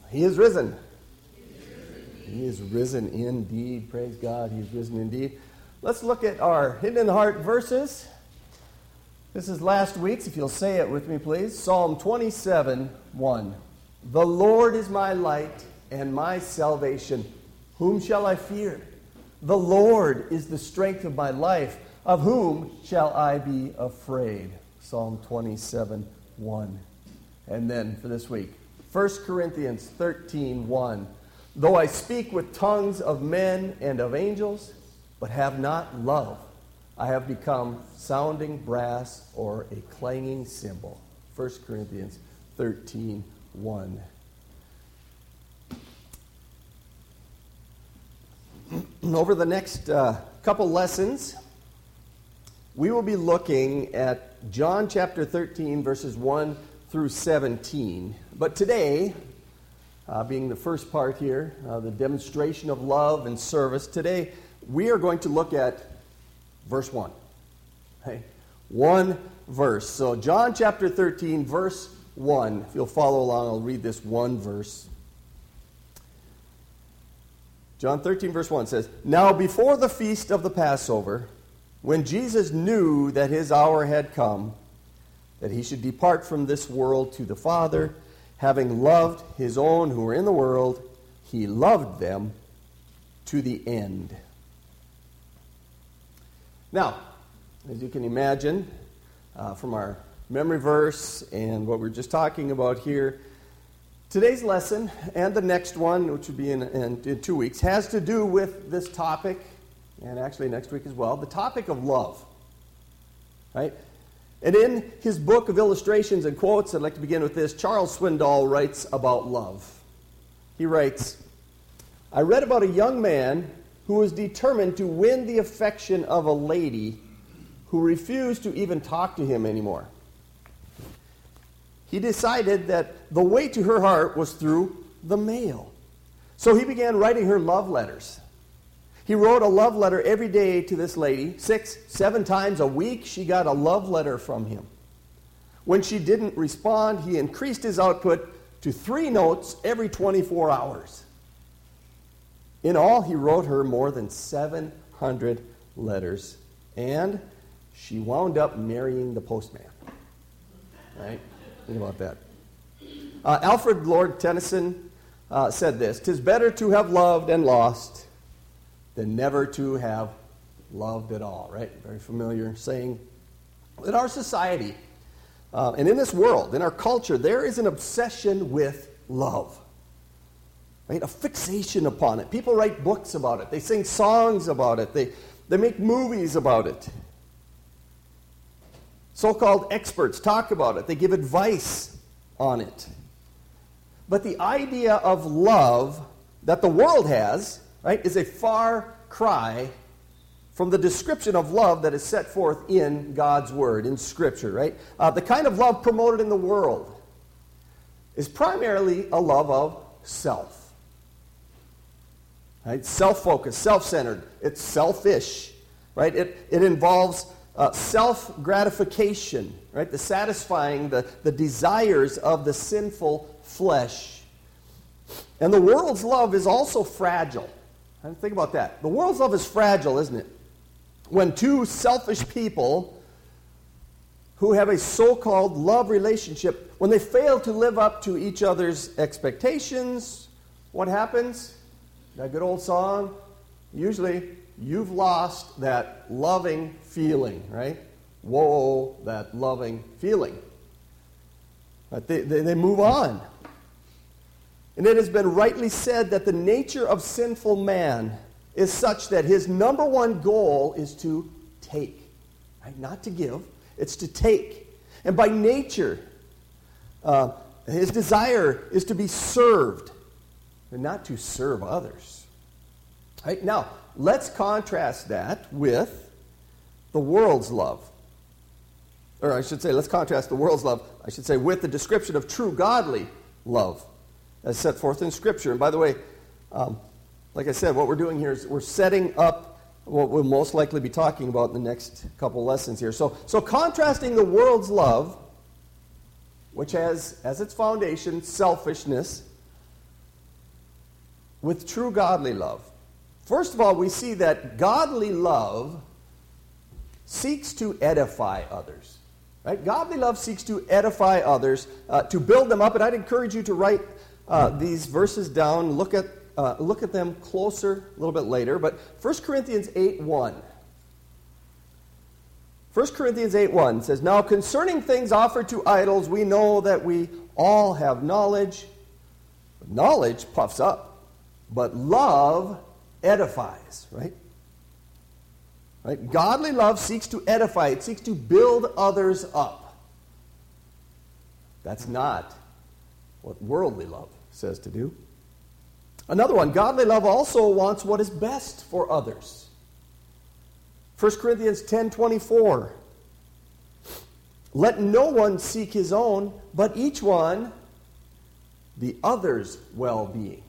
He is risen. He is risen indeed. Praise God. He is risen indeed. Let's look at our hidden in the heart verses. This is last week's. If you'll say it with me, please. Psalm 27:1. The Lord is my light and my salvation. Whom shall I fear? The Lord is the strength of my life. Of whom shall I be afraid? Psalm 27:1. And then for this week, 1 Corinthians 13:1. Though I speak with tongues of men and of angels, but have not love, I have become sounding brass or a clanging cymbal. 1 Corinthians 13:1. Over the next couple lessons, we will be looking at John chapter 13, verses 1 through 17. But today, being the first part here, the demonstration of love and service, today we are going to look at verse 1. Okay? One verse. So John chapter 13, verse 1. If you'll follow along, I'll read this one verse. John 13, verse 1 says, Now before the feast of the Passover, when Jesus knew that his hour had come, that he should depart from this world to the Father, having loved his own who were in the world, he loved them to the end. Now, as you can imagine, from our memory verse and what we're just talking about here, today's lesson and the next one, which will be in 2 weeks, has to do with this topic, and actually next week as well, the topic of love. Right? And in his book of illustrations and quotes, I'd like to begin with this. Charles Swindoll writes about love. He writes, I read about a young man who was determined to win the affection of a lady who refused to even talk to him anymore. He decided that the way to her heart was through the mail. So he began writing her love letters. He wrote a love letter every day to this lady. 6-7 times a week, she got a love letter from him. When she didn't respond, he increased his output to 3 notes every 24 hours. In all, he wrote her more than 700 letters, and she wound up marrying the postman. Right? Think about that. Alfred Lord Tennyson said this, "'Tis better to have loved and lost than never to have loved at all," right? Very familiar saying. In our society, and in this world, in our culture, there is an obsession with love, right? A fixation upon it. People write books about it. They sing songs about it. They make movies about it. So-called experts talk about it. They give advice on it. But the idea of love that the world has, right, is a far cry from the description of love that is set forth in God's Word, in Scripture, right? The kind of love promoted in the world is primarily a love of self. Right? Self-focused, self-centered. It's selfish, right? It involves self-gratification, right? The satisfying the desires of the sinful flesh. And the world's love is also fragile. Think about that. The world's love is fragile, isn't it? When two selfish people who have a so-called love relationship, when they fail to live up to each other's expectations, what happens? That good old song, usually you've lost that loving feeling, right? Whoa, that loving feeling. But they move on. And it has been rightly said that the nature of sinful man is such that his number one goal is to take. Right? Not to give, it's to take. And by nature, his desire is to be served and not to serve others. Right? Now, let's contrast that with the world's love. Or I should say, let's contrast the world's love, with the description of true godly love as set forth in Scripture. And by the way, like I said, what we're doing here is we're setting up what we'll most likely be talking about in the next couple lessons here. So contrasting the world's love, which has as its foundation selfishness, with true godly love. First of all, we see that godly love seeks to edify others. Right? Godly love seeks to edify others, to build them up. And I'd encourage you to write these verses down, look at them closer a little bit later. But 1 Corinthians 8:1. 1 Corinthians 8:1 says, "Now concerning things offered to idols, we know that we all have knowledge. Knowledge puffs up, but love edifies." Right? Right? Godly love seeks to edify. It seeks to build others up. That's not what worldly love says to do. Another one, godly love also wants what is best for others. 1 Corinthians 10:24. "Let no one seek his own, but each one the other's well-being."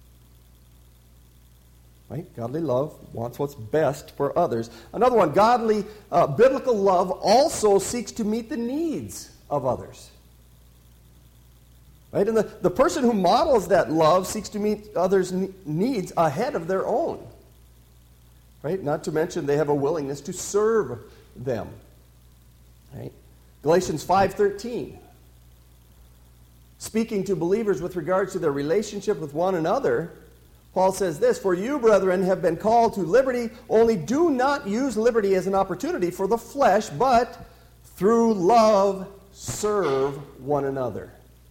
Right? Godly love wants what's best for others. Another one, godly biblical love also seeks to meet the needs of others. Right? And the person who models that love seeks to meet others' needs ahead of their own. Right? Not to mention they have a willingness to serve them. Right? Galatians 5:13. Speaking to believers with regards to their relationship with one another, Paul says this, "For you, brethren, have been called to liberty, only do not use liberty as an opportunity for the flesh, but through love serve one another."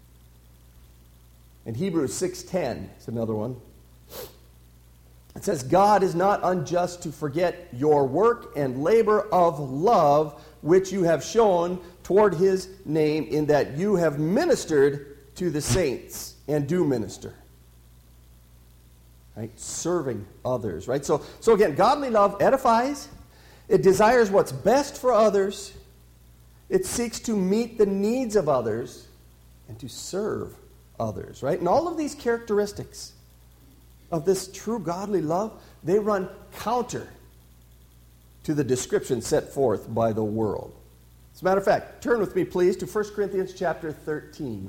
And Hebrews 6:10 is another one. It says, "God is not unjust to forget your work and labor of love, which you have shown toward his name, in that you have ministered to the saints," and do minister. Right? Serving others. Right? So again, godly love edifies. It desires what's best for others. It seeks to meet the needs of others and to serve others. Right? And all of these characteristics of this true godly love, they run counter to the description set forth by the world. As a matter of fact, turn with me, please, to 1 Corinthians chapter 13.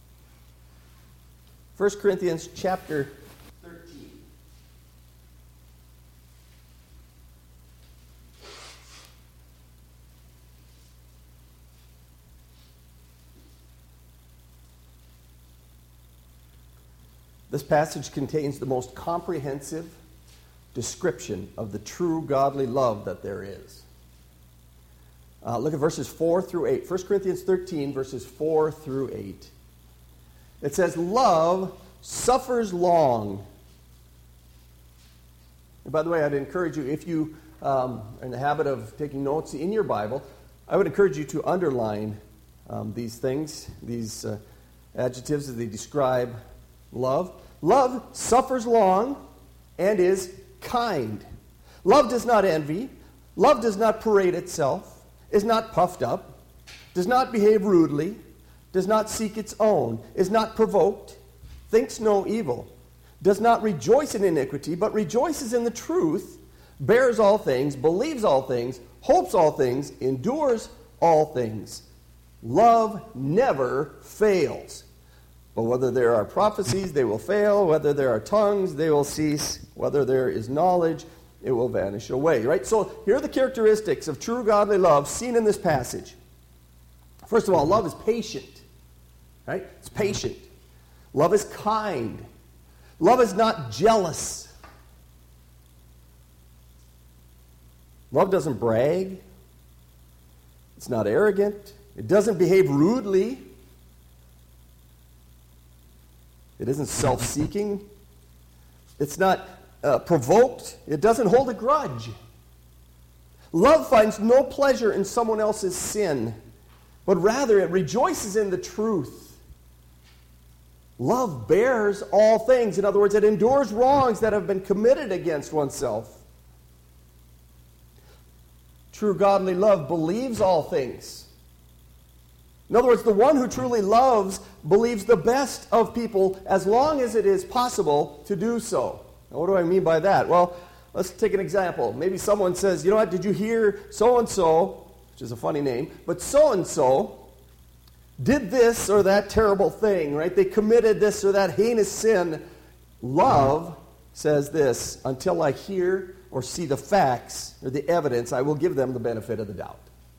1 Corinthians chapter 13. This passage contains the most comprehensive description of the true godly love that there is. Look at verses 4 through 8. 1 Corinthians 13, verses 4 through 8. It says, "Love suffers long." And by the way, I'd encourage you, if you are in the habit of taking notes in your Bible, I would encourage you to underline these things, these adjectives as they describe love. Love suffers long and is kind. Love does not envy. Love does not parade itself, is not puffed up, does not behave rudely, does not seek its own, is not provoked, thinks no evil, does not rejoice in iniquity, but rejoices in the truth, bears all things, believes all things, hopes all things, endures all things. Love never fails. But whether there are prophecies, they will fail. Whether there are tongues, they will cease. Whether there is knowledge, it will vanish away. Right? So here are the characteristics of true godly love seen in this passage. First of all, love is patient. Right? It's patient. Love is kind. Love is not jealous. Love doesn't brag. It's not arrogant. It doesn't behave rudely. It isn't self-seeking. It's not provoked. It doesn't hold a grudge. Love finds no pleasure in someone else's sin, but rather it rejoices in the truth. Love bears all things. In other words, it endures wrongs that have been committed against oneself. True godly love believes all things. In other words, the one who truly loves believes the best of people as long as it is possible to do so. Now, what do I mean by that? Well, let's take an example. Maybe someone says, "You know what, did you hear so-and-so," which is a funny name, but so-and-so did this or that terrible thing, right? They committed this or that heinous sin, Love says this, until I hear or see the facts or the evidence, I will give them the benefit of the doubt.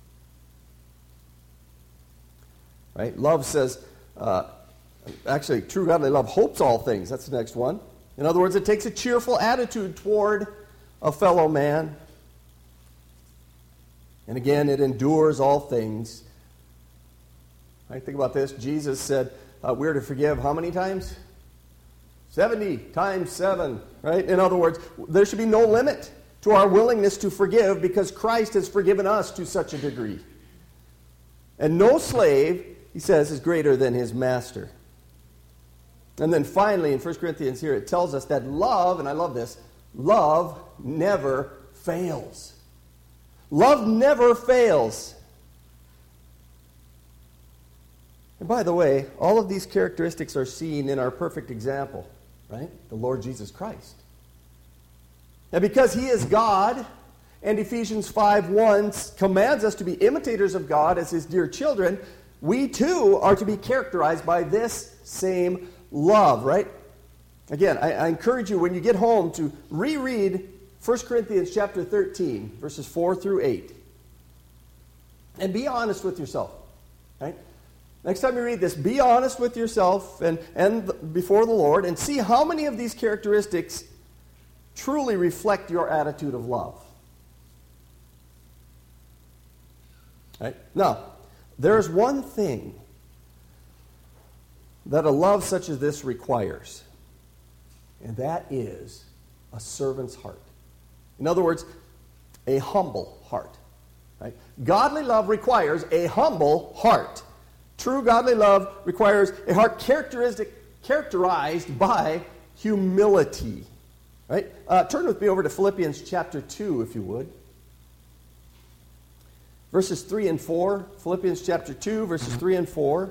Right? Love says, actually, true godly love hopes all things. That's the next one. In other words, it takes a cheerful attitude toward a fellow man. And again, it endures all things. Right? Think about this. Jesus said we're to forgive how many times? 70 times 7. Right? In other words, there should be no limit to our willingness to forgive because Christ has forgiven us to such a degree. And no slave, he says, is greater than his master. And then finally, in 1 Corinthians here, it tells us that love, and I love this, love never fails. Love never fails. And by the way, all of these characteristics are seen in our perfect example, right? The Lord Jesus Christ. And because he is God, and Ephesians 5:1 commands us to be imitators of God as his dear children, we too are to be characterized by this same love, right? Again, I encourage you when you get home to reread 1 Corinthians chapter 13, verses 4 through 8. And be honest with yourself, right? Next time you read this, be honest with yourself and before the Lord and see how many of these characteristics truly reflect your attitude of love. Right? Now, there's one thing that a love such as this requires, and that is a servant's heart. In other words, a humble heart. Right? Godly love requires a humble heart. True godly love requires a heart characterized by humility. Right? Turn with me over to Philippians chapter 2, if you would. Verses 3 and 4. Philippians chapter 2, verses 3 and 4.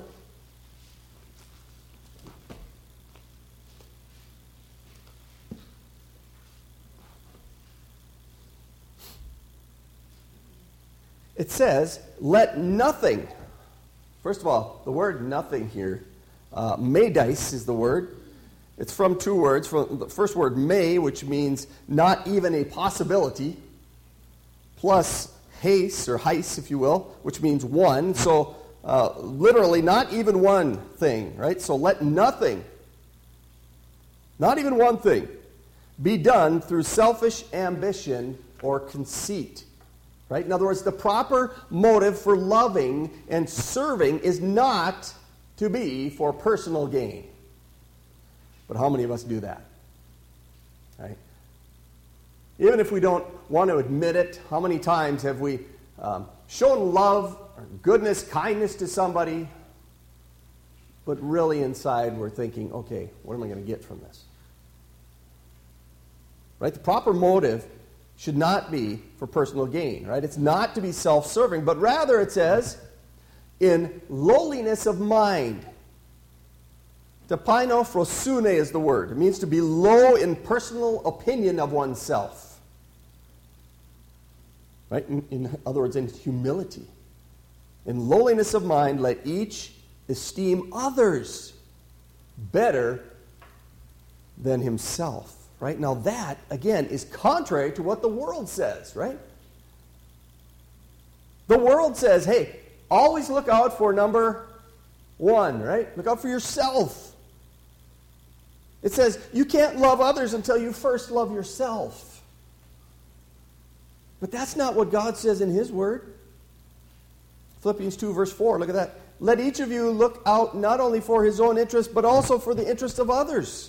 It says, let nothing, first of all, the word nothing here, meidais is the word. It's from two words. From the first word, me, which means not even a possibility, plus heis, or heis, if you will, which means one. So, literally, not even one thing, right? So let nothing, not even one thing, be done through selfish ambition or conceit. Right? In other words, the proper motive for loving and serving is not to be for personal gain. But how many of us do that? Right? Even if we don't want to admit it, how many times have we shown love or goodness, kindness to somebody, but really inside we're thinking, okay, what am I going to get from this? Right? The proper motive should not be for personal gain, right? It's not to be self-serving, but rather it says, in lowliness of mind. Tapaino frosune is the word. It means to be low in personal opinion of oneself. Right? In other words, in humility. In lowliness of mind, let each esteem others better than himself. Right? Now that, again, is contrary to what the world says, right? The world says, hey, always look out for number one, right? Look out for yourself. It says you can't love others until you first love yourself. But that's not what God says in his word. Philippians 2, verse 4, look at that. Let each of you look out not only for his own interest, but also for the interest of others.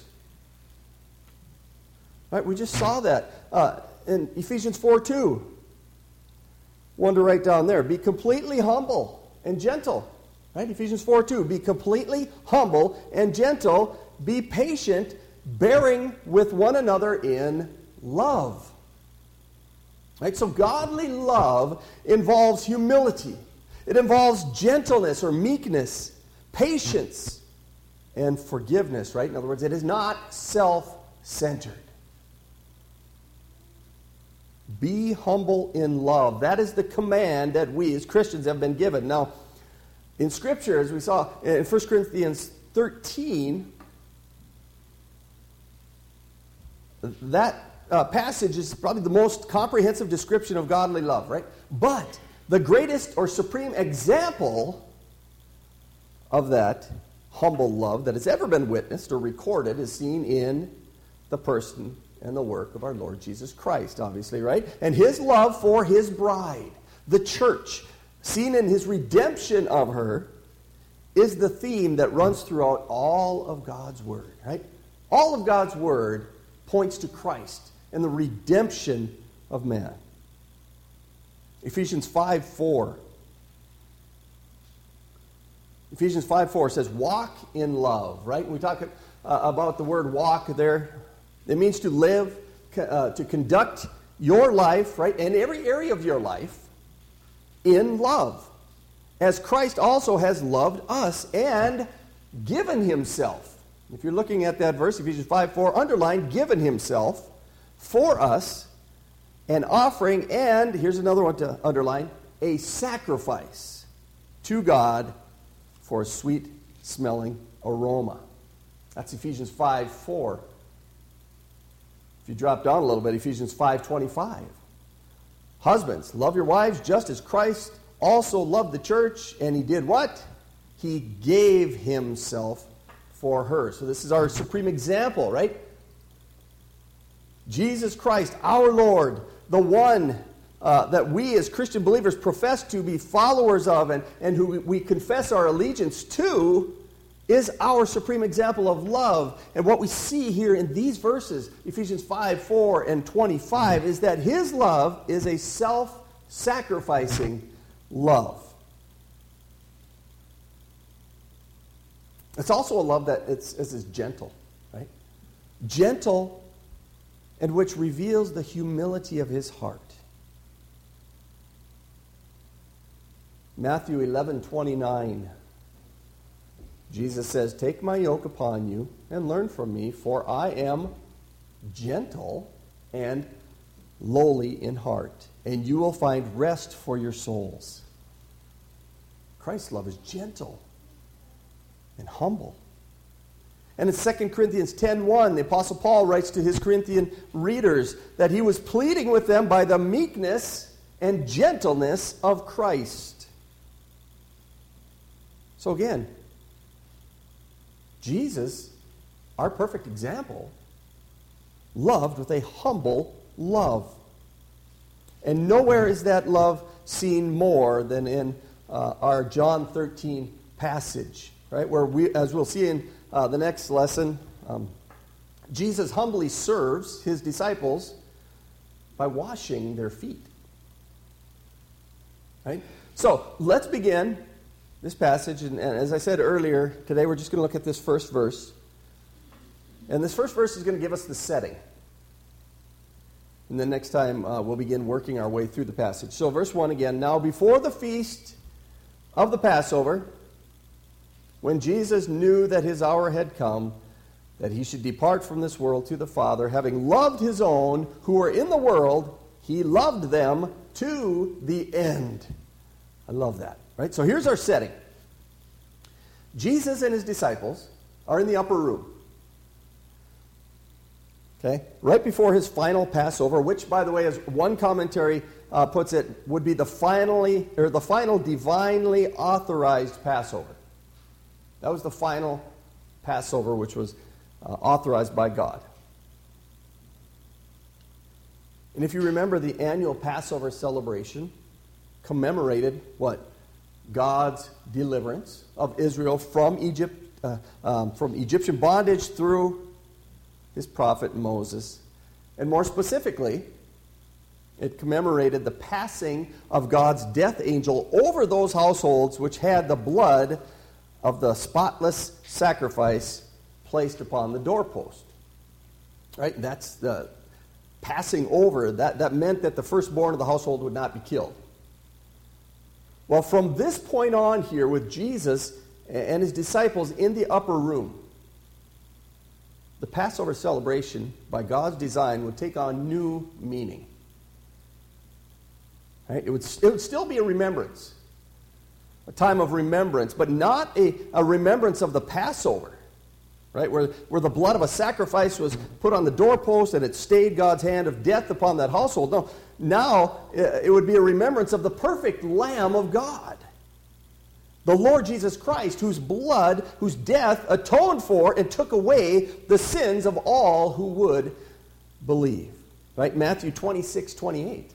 Right, we just saw that in Ephesians 4:2. One to write down there. Be completely humble and gentle. Right, Ephesians 4:2. Be completely humble and gentle. Be patient, bearing with one another in love. Right, so godly love involves humility. It involves gentleness or meekness, patience, and forgiveness. Right, in other words, it is not self-centered. Be humble in love. That is the command that we as Christians have been given. Now, in Scripture, as we saw in 1 Corinthians 13, that passage is probably the most comprehensive description of godly love, right? But the greatest or supreme example of that humble love that has ever been witnessed or recorded is seen in the person and the work of our Lord Jesus Christ, obviously, right? And his love for his bride, the church, seen in his redemption of her, is the theme that runs throughout all of God's Word, right? All of God's Word points to Christ and the redemption of man. Ephesians 5:4. Ephesians 5:4 says, walk in love, right? When we talk about the word walk there, it means to live, to conduct your life, right, and every area of your life in love, as Christ also has loved us and given himself. If you're looking at that verse, Ephesians 5:4, underline, given himself for us, an offering, and, here's another one to underline, a sacrifice to God for a sweet-smelling aroma. That's Ephesians 5:4. If you drop down a little bit, Ephesians 5:25. Husbands, love your wives just as Christ also loved the church, and he did what? He gave himself for her. So this is our supreme example, right? Jesus Christ, our Lord, the one that we as Christian believers profess to be followers of and who we confess our allegiance to, is our supreme example of love. And what we see here in these verses, Ephesians 5:4 and 25, is that his love is a self-sacrificing love. It's also a love that is gentle, right? Gentle, and which reveals the humility of his heart. Matthew 11:29. Jesus says, take my yoke upon you and learn from me, for I am gentle and lowly in heart, and you will find rest for your souls. Christ's love is gentle and humble. And in 2 Corinthians 10:1, the Apostle Paul writes to his Corinthian readers that he was pleading with them by the meekness and gentleness of Christ. So again, Jesus, our perfect example, loved with a humble love. And nowhere is that love seen more than in our John 13 passage, right? Where we, as we'll see in the next lesson, Jesus humbly serves his disciples by washing their feet. Right? So let's begin this passage, and as I said earlier, today we're just going to look at this first verse. And this first verse is going to give us the setting. And then next time we'll begin working our way through the passage. So verse 1 again. Now before the feast of the Passover, when Jesus knew that his hour had come, that he should depart from this world to the Father, having loved his own who were in the world, he loved them to the end. I love that. Right? So here's our setting. Jesus and his disciples are in the upper room. Okay? Right before his final Passover, which, by the way, as one commentary puts it, would be the final divinely authorized Passover. That was the final Passover, which was authorized by God. And if you remember, the annual Passover celebration commemorated what? God's deliverance of Israel from Egypt, from Egyptian bondage through his prophet Moses. And more specifically, it commemorated the passing of God's death angel over those households which had the blood of the spotless sacrifice placed upon the doorpost. Right? That's the passing over. That meant that the firstborn of the household would not be killed. Well, from this point on here with Jesus and his disciples in the upper room, the Passover celebration, by God's design, would take on new meaning. Right? It would still be a remembrance, a time of remembrance, but not a remembrance of the Passover. right? Where the blood of a sacrifice was put on the doorpost and it stayed God's hand of death upon that household. No, now it would be a remembrance of the perfect Lamb of God. The Lord Jesus Christ, whose blood, whose death atoned for and took away the sins of all who would believe. Right? Matthew 26:28.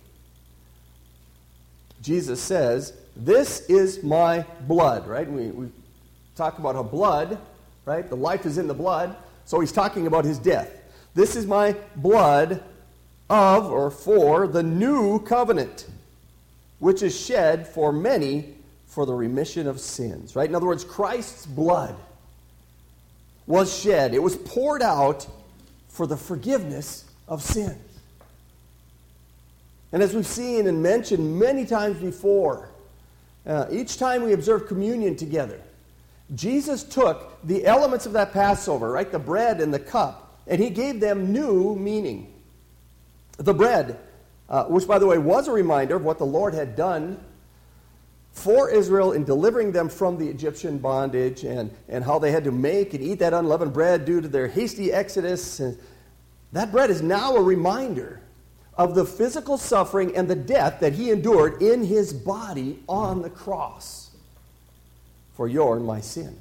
Jesus says, "This is my blood," right? We talk about how blood, right? The life is in the blood. So he's talking about his death. "This is my blood of or for the new covenant, which is shed for many for the remission of sins." Right? In other words, Christ's blood was shed. It was poured out for the forgiveness of sins. And as we've seen and mentioned many times before, each time we observe communion together, Jesus took the elements of that Passover, right, the bread and the cup, and he gave them new meaning. The bread, which, by the way, was a reminder of what the Lord had done for Israel in delivering them from the Egyptian bondage and how they had to make and eat that unleavened bread due to their hasty exodus. And that bread is now a reminder of the physical suffering and the death that he endured in his body on the cross for your and my sin.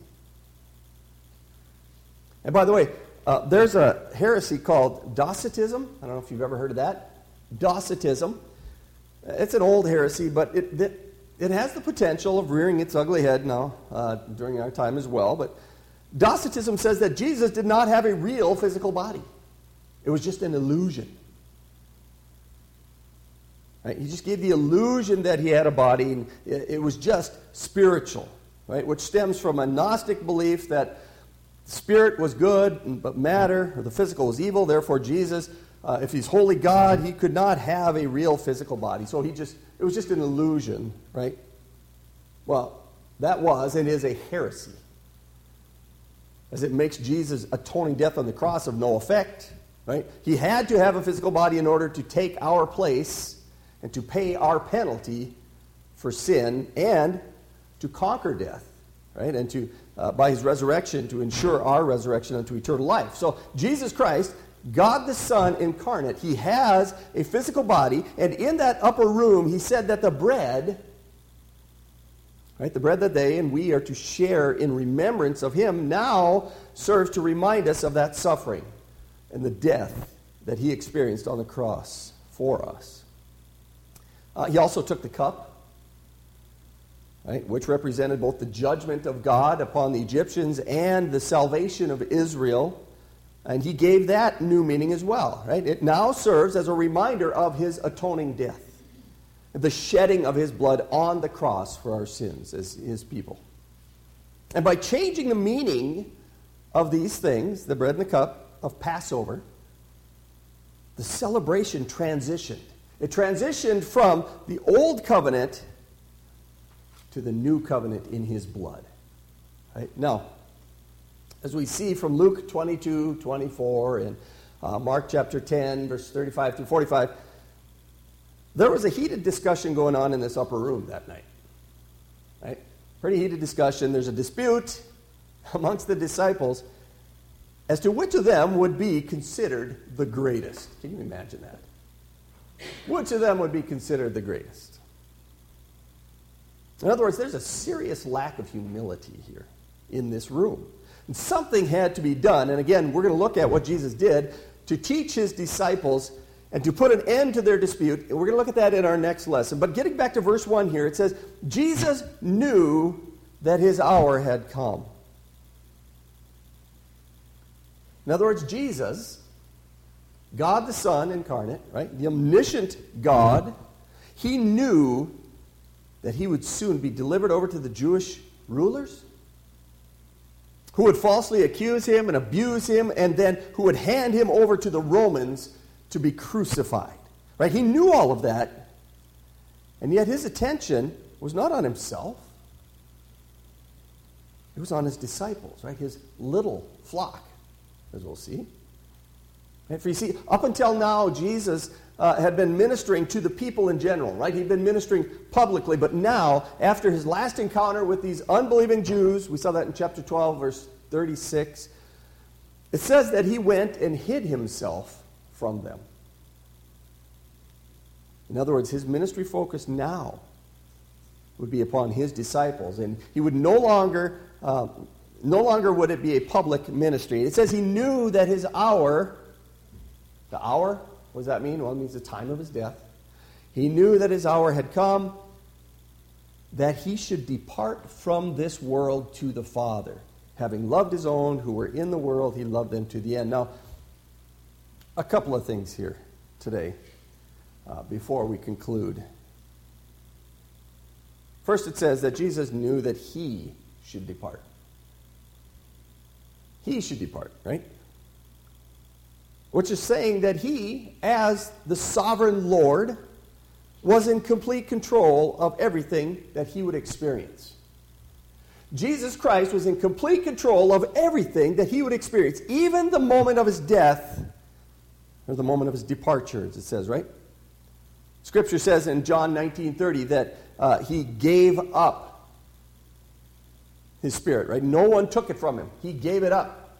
And by the way, there's a heresy called Docetism. I don't know if you've ever heard of that. Docetism. It's an old heresy, but it has the potential of rearing its ugly head now during our time as well. But Docetism says that Jesus did not have a real physical body. It was just an illusion. Right? He just gave the illusion that he had a body, and it was just spiritual, right? Which stems from a Gnostic belief that spirit was good, but matter, or the physical, was evil. Therefore, Jesus, if he's holy God, he could not have a real physical body. So it was just an illusion, right? Well, that was and is a heresy, as it makes Jesus' atoning death on the cross of no effect, right? He had to have a physical body in order to take our place and to pay our penalty for sin and to conquer death, right? And to, by his resurrection, to ensure our resurrection unto eternal life. So Jesus Christ, God the Son incarnate, he has a physical body, and in that upper room, he said that the bread, right, the bread that they and we are to share in remembrance of him, now serves to remind us of that suffering and the death that he experienced on the cross for us. He also took the cup, right, which represented both the judgment of God upon the Egyptians and the salvation of Israel. And he gave that new meaning as well, right? It now serves as a reminder of his atoning death, the shedding of his blood on the cross for our sins as his people. And by changing the meaning of these things, the bread and the cup of Passover, the celebration transitioned. It transitioned from the old covenant to the new covenant in his blood. Right? Now, as we see from Luke 22, 24, and Mark chapter 10, verse 35 through 45, there was a heated discussion going on in this upper room that night. Right? Pretty heated discussion. There's a dispute amongst the disciples as to which of them would be considered the greatest. Can you imagine that? Which of them would be considered the greatest? In other words, there's a serious lack of humility here in this room. And something had to be done. And again, we're going to look at what Jesus did to teach his disciples and to put an end to their dispute. And we're going to look at that in our next lesson. But getting back to verse 1 here, it says, Jesus knew that his hour had come. In other words, Jesus, God the Son incarnate, right? The omniscient God, he knew that he would soon be delivered over to the Jewish rulers who would falsely accuse him and abuse him, and then who would hand him over to the Romans to be crucified. Right? He knew all of that, and yet his attention was not on himself. It was on his disciples, right? His little flock, as we'll see. Right? For you see, up until now, Jesus had been ministering to the people in general, right? He'd been ministering publicly, but now, after his last encounter with these unbelieving Jews, we saw that in chapter 12, verse 36, It says that he went and hid himself from them. In other words, his ministry focus now would be upon his disciples, and he would no longer would it be a public ministry. It says he knew that his hour, the hour, what does that mean? Well, it means the time of his death. He knew that his hour had come, that he should depart from this world to the Father. Having loved his own who were in the world, he loved them to the end. Now, a couple of things here today before we conclude. First, it says that Jesus knew that he should depart. He should depart, right? Which is saying that he, as the sovereign Lord, was in complete control of everything that he would experience. Jesus Christ was in complete control of everything that he would experience, even the moment of his death, or the moment of his departure, as it says, right? Scripture says in John 19:30 that he gave up his spirit, right? No one took it from him. He gave it up.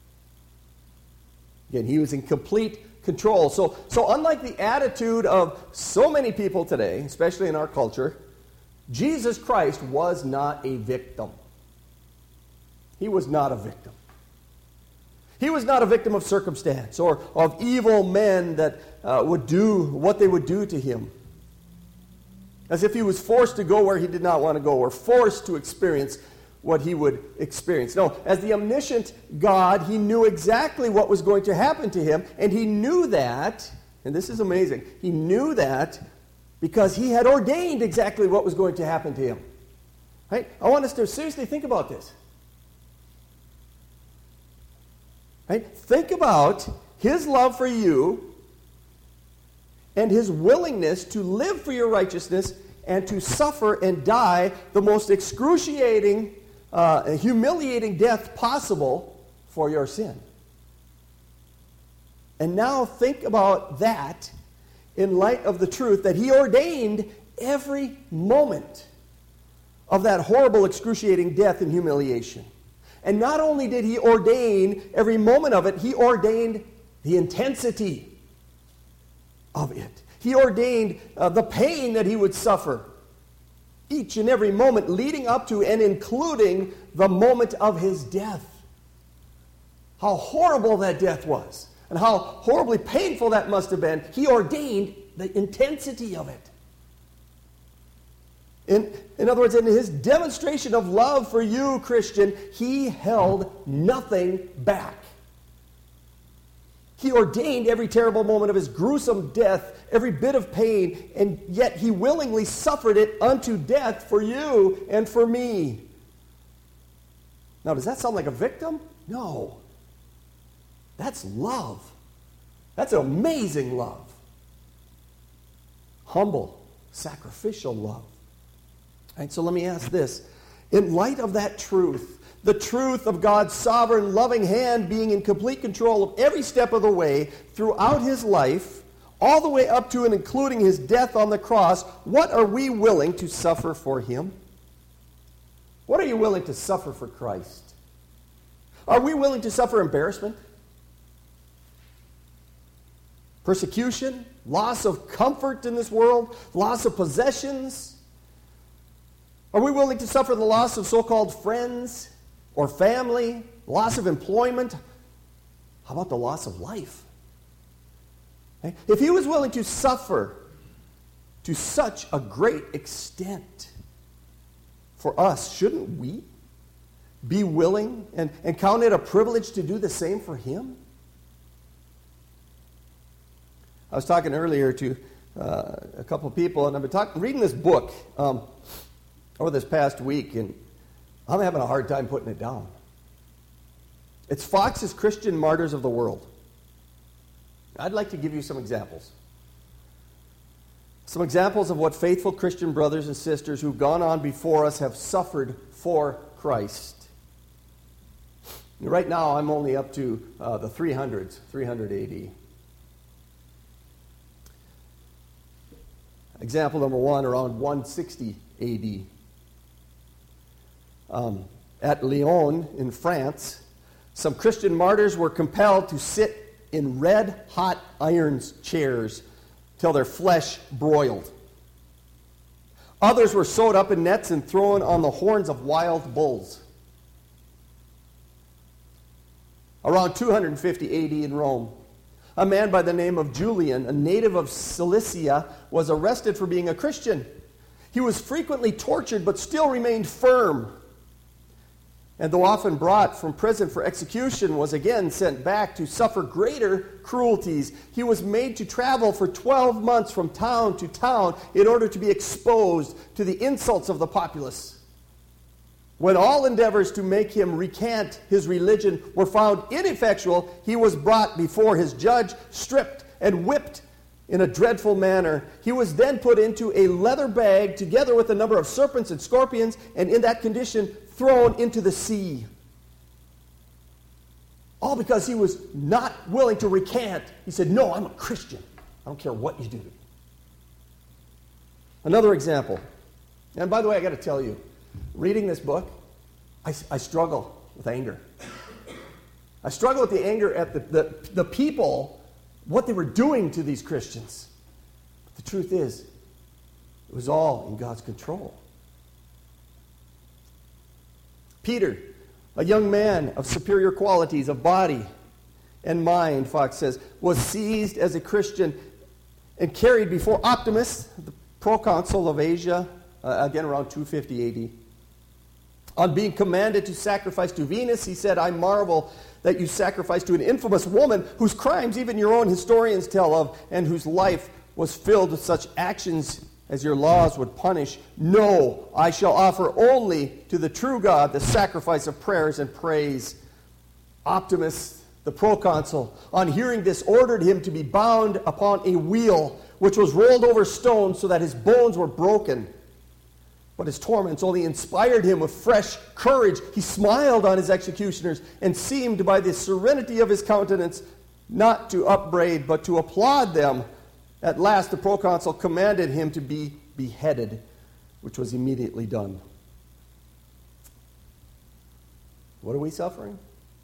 Again, he was in complete control. So unlike the attitude of so many people today, especially in our culture, Jesus Christ was not a victim. He was not a victim. He was not a victim of circumstance or of evil men that would do what they would do to him. As if he was forced to go where he did not want to go, or forced to experience what he would experience. No, as the omniscient God, he knew exactly what was going to happen to him, and he knew that, and this is amazing, he knew that because he had ordained exactly what was going to happen to him. Right? I want us to seriously think about this. Right? Think about his love for you and his willingness to live for your righteousness and to suffer and die the most excruciating, humiliating death possible for your sin. And now think about that in light of the truth that he ordained every moment of that horrible, excruciating death and humiliation. And not only did he ordain every moment of it, he ordained the intensity of it. He ordained the pain that he would suffer each and every moment leading up to and including the moment of his death. How horrible that death was and how horribly painful that must have been. He ordained the intensity of it. In other words, in his demonstration of love for you, Christian, he held nothing back. He ordained every terrible moment of his gruesome death, every bit of pain, and yet he willingly suffered it unto death for you and for me. Now, does that sound like a victim? No. That's love. That's amazing love. Humble, sacrificial love. All right, so let me ask this. In light of that truth, the truth of God's sovereign, loving hand being in complete control of every step of the way throughout his life, all the way up to and including his death on the cross, what are we willing to suffer for him? What are you willing to suffer for Christ? Are we willing to suffer embarrassment? Persecution? Loss of comfort in this world? Loss of possessions? Are we willing to suffer the loss of so-called friends or family, loss of employment? How about the loss of life? Okay? If he was willing to suffer to such a great extent for us, shouldn't we be willing and count it a privilege to do the same for him? I was talking earlier to a couple of people, and I've been reading this book over this past week, and I'm having a hard time putting it down. It's Fox's Christian Martyrs of the World. I'd like to give you some examples. Some examples of what faithful Christian brothers and sisters who've gone on before us have suffered for Christ. Right now, I'm only up to the 300s, 300 AD. Example number one, around 160 AD. At Lyon in France, Some Christian martyrs were compelled to sit in red-hot iron chairs till their flesh broiled. Others were sewed up in nets and thrown on the horns of wild bulls. Around 250 AD in Rome, a man by the name of Julian, a native of Cilicia, was arrested for being a Christian. He was frequently tortured but still remained firm. And though often brought from prison for execution, was again sent back to suffer greater cruelties. He was made to travel for 12 months from town to town in order to be exposed to the insults of the populace. When all endeavors to make him recant his religion were found ineffectual, he was brought before his judge, stripped and whipped in a dreadful manner. He was then put into a leather bag together with a number of serpents and scorpions, and in that condition thrown into the sea. All because he was not willing to recant. He said, "No, I'm a Christian. I don't care what you do." Another example. And by the way, I got to tell you, reading this book, I struggle with anger. I struggle with the anger at the people, what they were doing to these Christians. But the truth is, it was all in God's control. Peter, a young man of superior qualities of body and mind, Fox says, was seized as a Christian and carried before Optimus, the proconsul of Asia, again around 250 AD. On being commanded to sacrifice to Venus, he said, "I marvel that you sacrifice to an infamous woman whose crimes even your own historians tell of, and whose life was filled with such actions as your laws would punish. No, I shall offer only to the true God the sacrifice of prayers and praise." Optimus, the proconsul, on hearing this, ordered him to be bound upon a wheel, which was rolled over stones so that his bones were broken. But his torments only inspired him with fresh courage. He smiled on his executioners and seemed by the serenity of his countenance not to upbraid but to applaud them. At last the proconsul commanded him to be beheaded, which was immediately done. What are we suffering?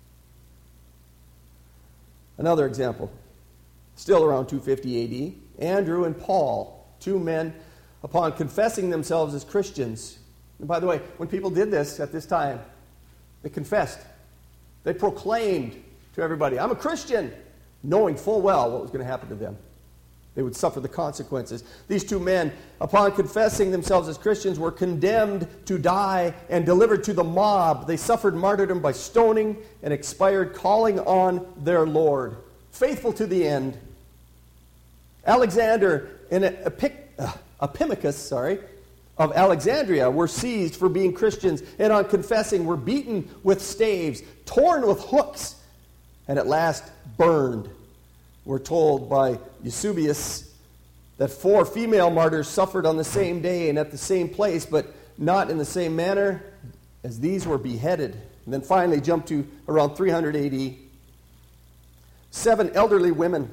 Another example, still around 250 AD, Andrew and Paul, two men, upon confessing themselves as Christians. And by the way, when people did this at this time, they confessed. They proclaimed to everybody, "I'm a Christian," knowing full well what was going to happen to them. They would suffer the consequences. These two men, upon confessing themselves as Christians, were condemned to die and delivered to the mob. They suffered martyrdom by stoning and expired calling on their Lord, faithful to the end. Alexander and Epimachus, of Alexandria were seized for being Christians, and on confessing were beaten with staves, torn with hooks, and at last burned. We're told by Eusebius that 4 female martyrs suffered on the same day and at the same place, but not in the same manner, as these were beheaded. And then finally jump to around 300 AD. 7 elderly women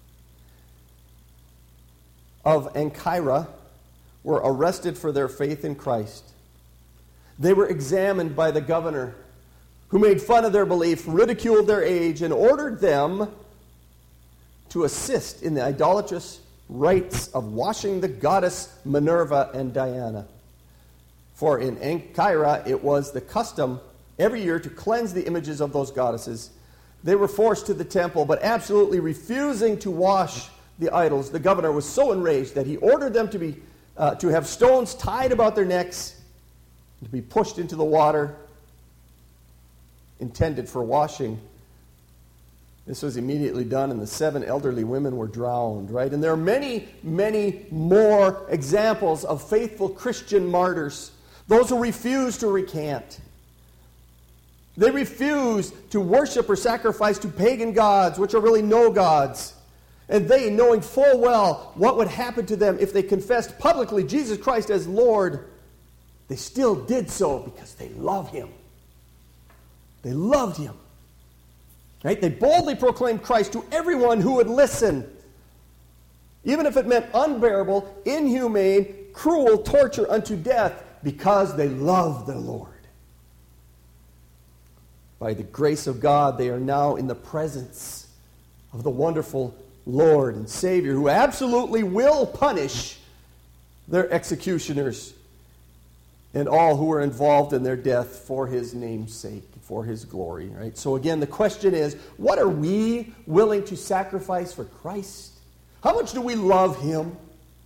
of Ancyra were arrested for their faith in Christ. They were examined by the governor, who made fun of their belief, ridiculed their age, and ordered them to assist in the idolatrous rites of washing the goddess Minerva and Diana. For in Ancyra it was the custom every year to cleanse the images of those goddesses. They were forced to the temple, but absolutely refusing to wash the idols. The governor was so enraged that he ordered them to have stones tied about their necks, to be pushed into the water intended for washing. This was immediately done, and the 7 elderly women were drowned, right? And there are many, many more examples of faithful Christian martyrs, those who refuse to recant. They refuse to worship or sacrifice to pagan gods, which are really no gods. And they, knowing full well what would happen to them if they confessed publicly Jesus Christ as Lord, they still did so because they love Him. They loved Him. Right? They boldly proclaimed Christ to everyone who would listen, even if it meant unbearable, inhumane, cruel torture unto death, because they loved the Lord. By the grace of God, they are now in the presence of the wonderful Lord and Savior who absolutely will punish their executioners and all who are involved in their death for his name's sake, for his glory. Right? So again, the question is, what are we willing to sacrifice for Christ? How much do we love him?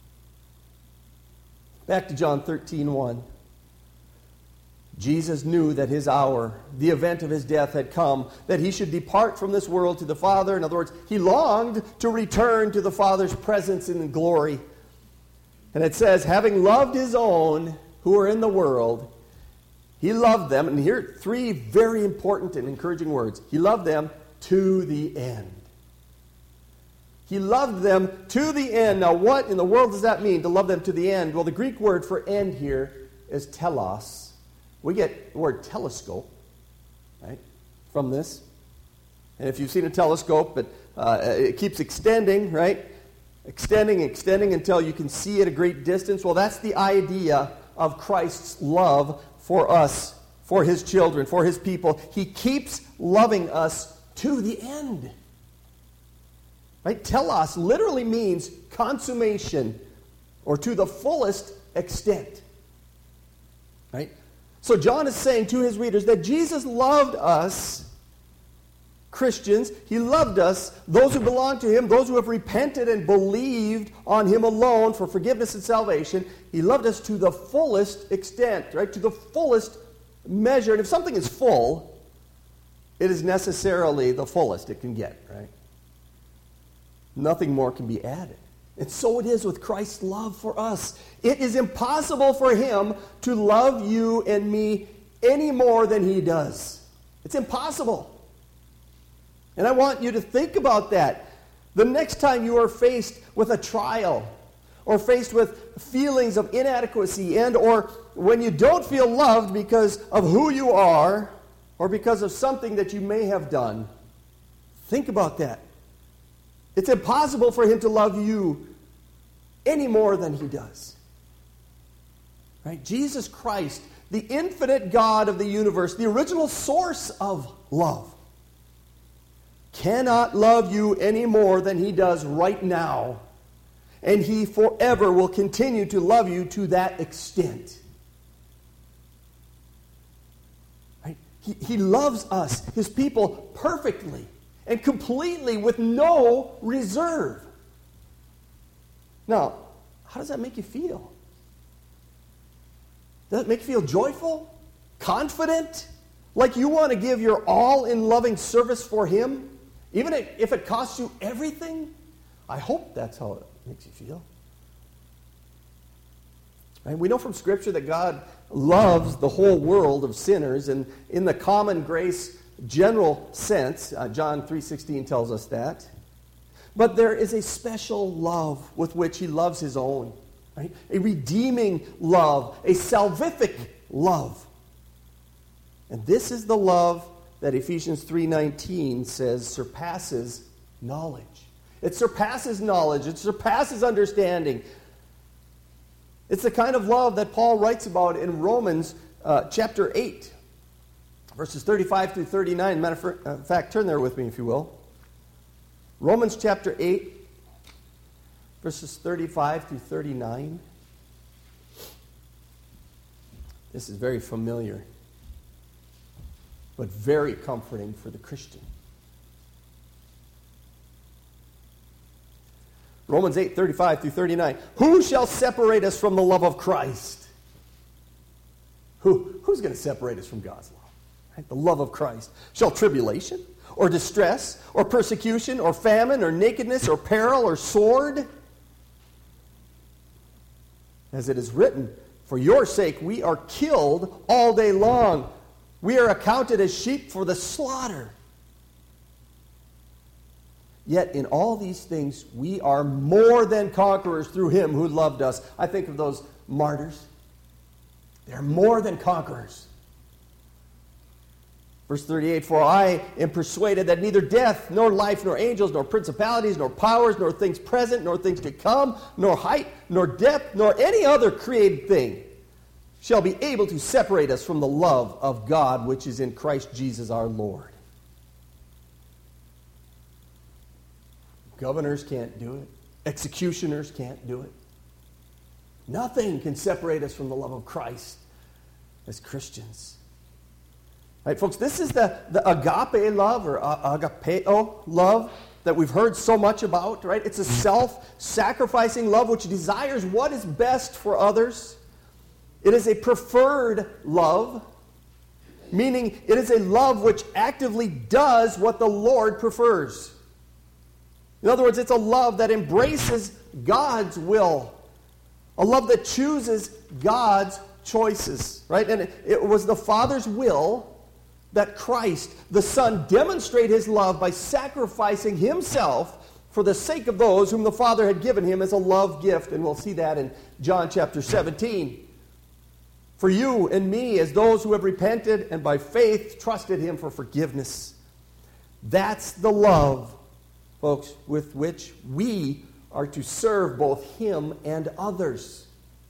Back to John 13:1. Jesus knew that his hour, the event of his death, had come, that he should depart from this world to the Father. In other words, he longed to return to the Father's presence in glory. And it says, having loved his own who are in the world, he loved them. And here are three very important and encouraging words. He loved them to the end. He loved them to the end. Now, what in the world does that mean, to love them to the end? Well, the Greek word for end here is telos. We get the word telescope, right, from this. And if you've seen a telescope, it keeps extending, right? Extending until you can see at a great distance. Well, that's the idea of Christ's love for us, for his children, for his people. He keeps loving us to the end. Right? Telos literally means consummation or to the fullest extent. Right? So John is saying to his readers that Jesus loved us, Christians. He loved us, those who belong to him, those who have repented and believed on him alone for forgiveness and salvation. He loved us to the fullest extent, right? To the fullest measure. And if something is full, it is necessarily the fullest it can get, right? Nothing more can be added. And so it is with Christ's love for us. It is impossible for him to love you and me any more than he does. It's impossible. And I want you to think about that. The next time you are faced with a trial or faced with feelings of inadequacy and or when you don't feel loved because of who you are or because of something that you may have done, think about that. It's impossible for him to love you any more than he does. Right? Jesus Christ, the infinite God of the universe, the original source of love, cannot love you any more than he does right now. And he forever will continue to love you to that extent. Right? He loves us, his people, perfectly and completely with no reserve. Now, how does that make you feel? Does it make you feel joyful? Confident? Like you want to give your all in loving service for him? Even if it costs you everything? I hope that's how it makes you feel. Right? We know from Scripture that God loves the whole world of sinners, and in the common grace general sense, John 3:16 tells us that. But there is a special love with which he loves his own. Right? A redeeming love, a salvific love. And this is the love that Ephesians 3:19 says surpasses knowledge. It surpasses knowledge. It surpasses understanding. It's the kind of love that Paul writes about in Romans chapter 8, verses 35 through 39. Matter of fact, turn there with me if you will. Romans chapter 8, verses 35 through 39. This is very familiar, but very comforting for the Christian. Romans 8, 35 through 39. Who shall separate us from the love of Christ? Who's going to separate us from God's love? Right? The love of Christ. Shall tribulation, or distress, or persecution, or famine, or nakedness, or peril, or sword? As it is written, for your sake we are killed all day long. We are accounted as sheep for the slaughter. Yet in all these things we are more than conquerors through him who loved us. I think of those martyrs. They're more than conquerors. Verse 38, for I am persuaded that neither death, nor life, nor angels, nor principalities, nor powers, nor things present, nor things to come, nor height, nor depth, nor any other created thing shall be able to separate us from the love of God which is in Christ Jesus our Lord. Governors can't do it. Executioners can't do it. Nothing can separate us from the love of Christ as Christians. All right, folks, this is the agape love or agapeo love that we've heard so much about, right? It's a self-sacrificing love which desires what is best for others. It is a preferred love, meaning it is a love which actively does what the Lord prefers. In other words, it's a love that embraces God's will, a love that chooses God's choices, right? And it was the Father's will that Christ, the Son, demonstrate his love by sacrificing himself for the sake of those whom the Father had given him as a love gift. And we'll see that in John chapter 17. For you and me, as those who have repented and by faith trusted him for forgiveness. That's the love, folks, with which we are to serve both him and others.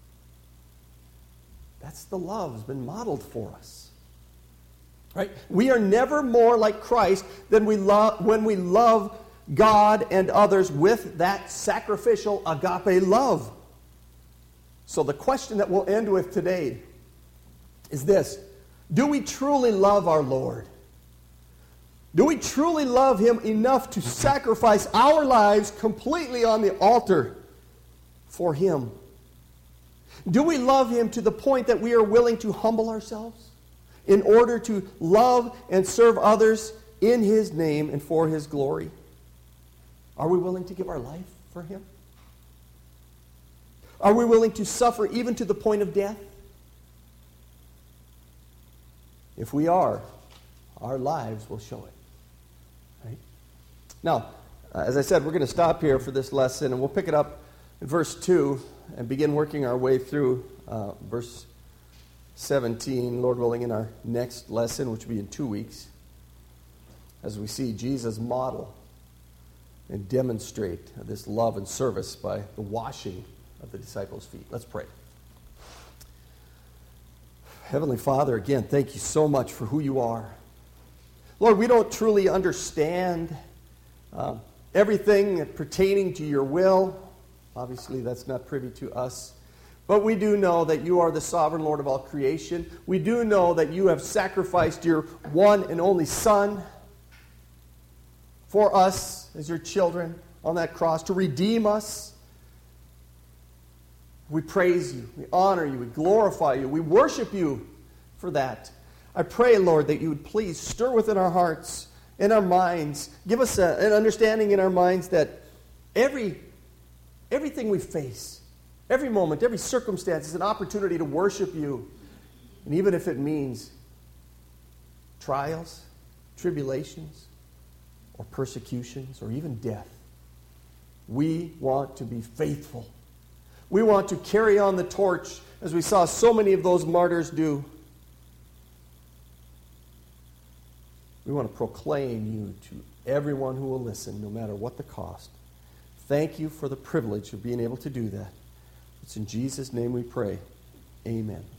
That's the love that's been modeled for us. Right? We are never more like Christ than when we love God and others with that sacrificial agape love. So the question that we'll end with today is this: do we truly love our Lord? Do we truly love him enough to sacrifice our lives completely on the altar for him? Do we love him to the point that we are willing to humble ourselves in order to love and serve others in his name and for his glory? Are we willing to give our life for him? Are we willing to suffer even to the point of death? If we are, our lives will show it. Right? Now, as I said, we're going to stop here for this lesson, and we'll pick it up in verse 2 and begin working our way through verse 17, Lord willing, in our next lesson, which will be in 2 weeks, as we see Jesus model and demonstrate this love and service by the washing of the disciples' feet. Let's pray. Heavenly Father, again, thank you so much for who you are. Lord, we don't truly understand everything pertaining to your will. Obviously, that's not privy to us. But we do know that you are the sovereign Lord of all creation. We do know that you have sacrificed your one and only Son for us as your children on that cross to redeem us. We praise you, we honor you, we glorify you, we worship you for that. I pray, Lord, that you would please stir within our hearts, in our minds, give us an understanding in our minds that everything we face, every moment, every circumstance is an opportunity to worship you. And even if it means trials, tribulations, or persecutions, or even death, we want to be faithful. We want to carry on the torch as we saw so many of those martyrs do. We want to proclaim you to everyone who will listen, no matter what the cost. Thank you for the privilege of being able to do that. It's in Jesus' name we pray. Amen.